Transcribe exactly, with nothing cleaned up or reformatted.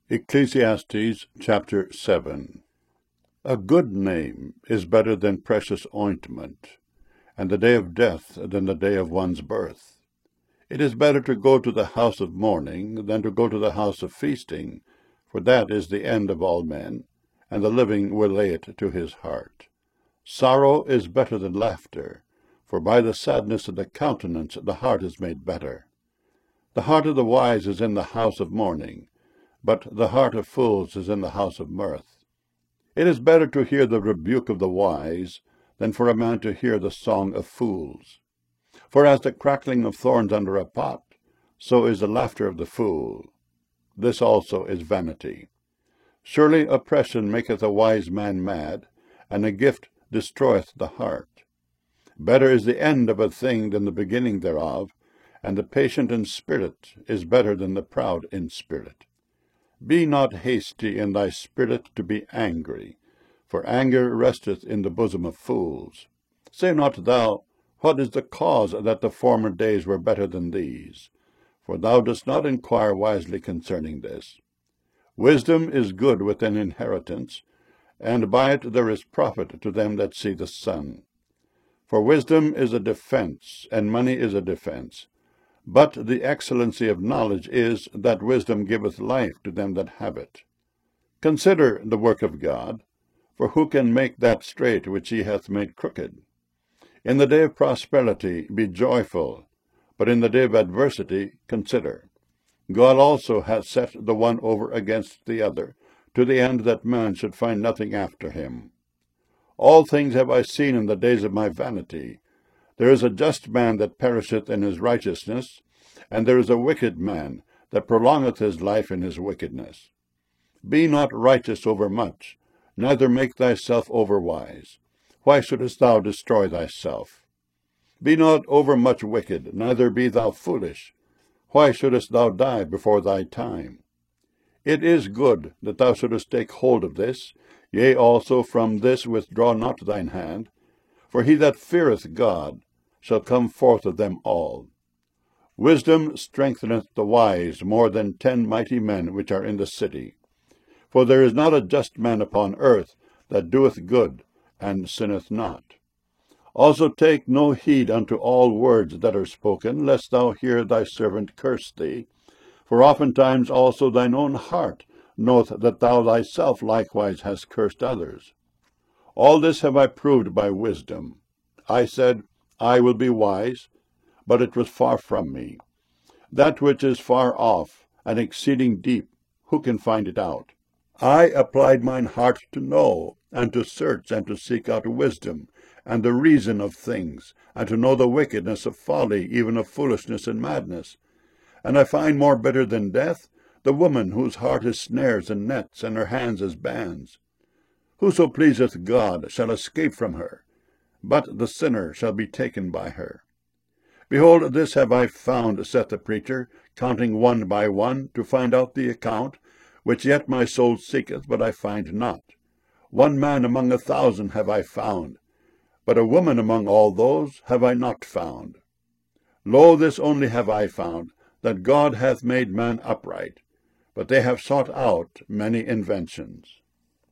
Ecclesiastes chapter seven. A good name is better than precious ointment, and the day of death than the day of one's birth. It is better to go to the house of mourning than to go to the house of feasting, for that is the end of all men, and the living will lay it to his heart. Sorrow is better than laughter, for by the sadness of the countenance the heart is made better. The heart of the wise is in the house of mourning, but the heart of fools is in the house of mirth. It is better to hear the rebuke of the wise than for a man to hear the song of fools. For as the crackling of thorns under a pot, so is the laughter of the fool. This also is vanity. Surely oppression maketh a wise man mad, and a gift destroyeth the heart. Better is the end of a thing than the beginning thereof, and the patient in spirit is better than the proud in spirit. Be not hasty in thy spirit to be angry, for anger resteth in the bosom of fools. Say not thou, What is the cause that the former days were better than these? For thou dost not inquire wisely concerning this. Wisdom is good with an inheritance, and by it there is profit to them that see the sun. For wisdom is a defence, and money is a defence. But the excellency of knowledge is that wisdom giveth life to them that have it. Consider the work of God, for who can make that straight which he hath made crooked? In the day of prosperity be joyful, but in the day of adversity consider. God also hath set the one over against the other, to the end that man should find nothing after him. All things have I seen in the days of my vanity. There is a just man that perisheth in his righteousness, and there is a wicked man that prolongeth his life in his wickedness. Be not righteous over much, neither make thyself over wise. Why shouldest thou destroy thyself? Be not over much wicked, neither be thou foolish. Why shouldest thou die before thy time? It is good that thou shouldest take hold of this, yea, also from this withdraw not thine hand. For he that feareth God shall come forth of them all. Wisdom strengtheneth the wise more than ten mighty men which are in the city. For there is not a just man upon earth that doeth good, and sinneth not. Also take no heed unto all words that are spoken, lest thou hear thy servant curse thee. For oftentimes also thine own heart knoweth that thou thyself likewise hast cursed others. All this have I proved by wisdom. I said, I will be wise, but it was far from me. That which is far off, and exceeding deep, who can find it out? I applied mine heart to know, and to search, and to seek out wisdom, and the reason of things, and to know the wickedness of folly, even of foolishness and madness. And I find more bitter than death the woman whose heart is snares and nets, and her hands as bands. Whoso pleaseth God shall escape from her, but the sinner shall be taken by her. Behold, this have I found, saith the preacher, counting one by one, to find out the account, which yet my soul seeketh, but I find not. One man among a thousand have I found, but a woman among all those have I not found. Lo, this only have I found, that God hath made man upright, but they have sought out many inventions.